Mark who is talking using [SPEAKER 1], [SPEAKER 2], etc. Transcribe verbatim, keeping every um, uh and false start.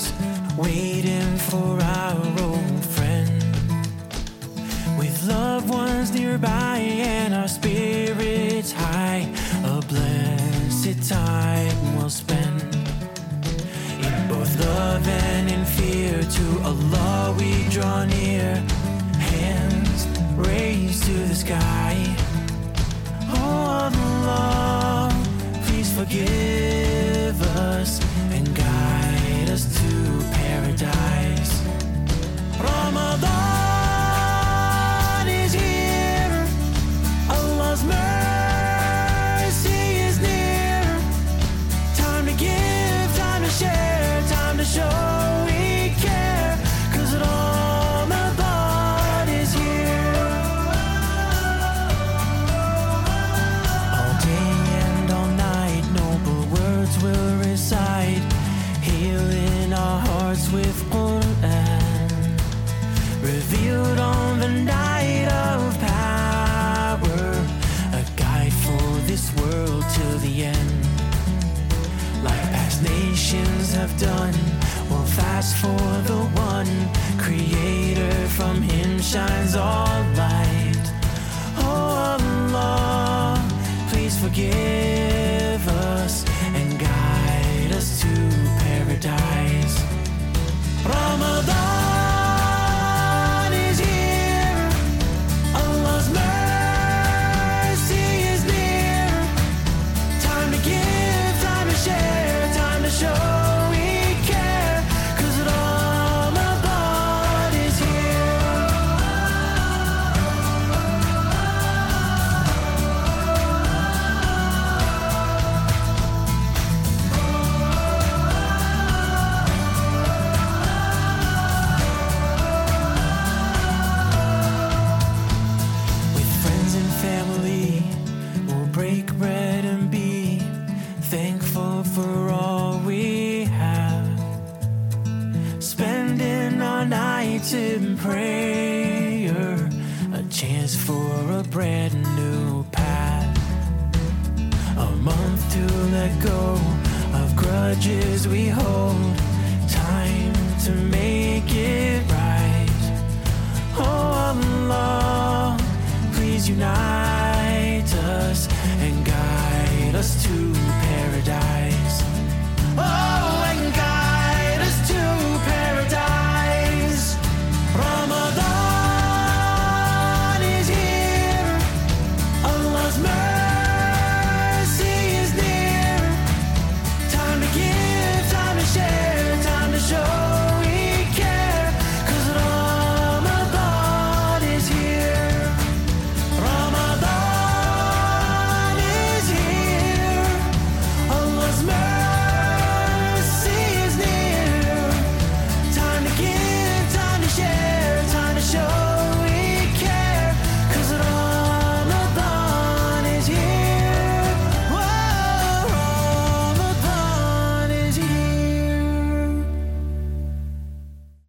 [SPEAKER 1] skies, waiting for our old friend. With loved ones nearby and our spirits high, a blessed time we'll spend. In both love and in fear, to Allah we draw near, hands raised to the sky. Oh Allah, please forgive us and guide us to paradise. Ramadan is here, Allah's mercy is near. Time to give, time to share, time to show we care, 'cause Ramadan is here. All day and all night, noble words will recite, healing our hearts with Quran, revealed on the night of power, a guide for this world till the end. Like past nations have done, we'll fast for the one Creator, from Him shines all light. Oh Allah, please forgive us and guide us to paradise. Ramadan is here, Allah's mercy is near. Time to give, time to share, time to show we care, 'cause Ramadan is here. With friends and family, we'll break bread and be thankful for all we have, spending our nights in prayer, a chance for a brand new path, a month to let go of grudges we hold,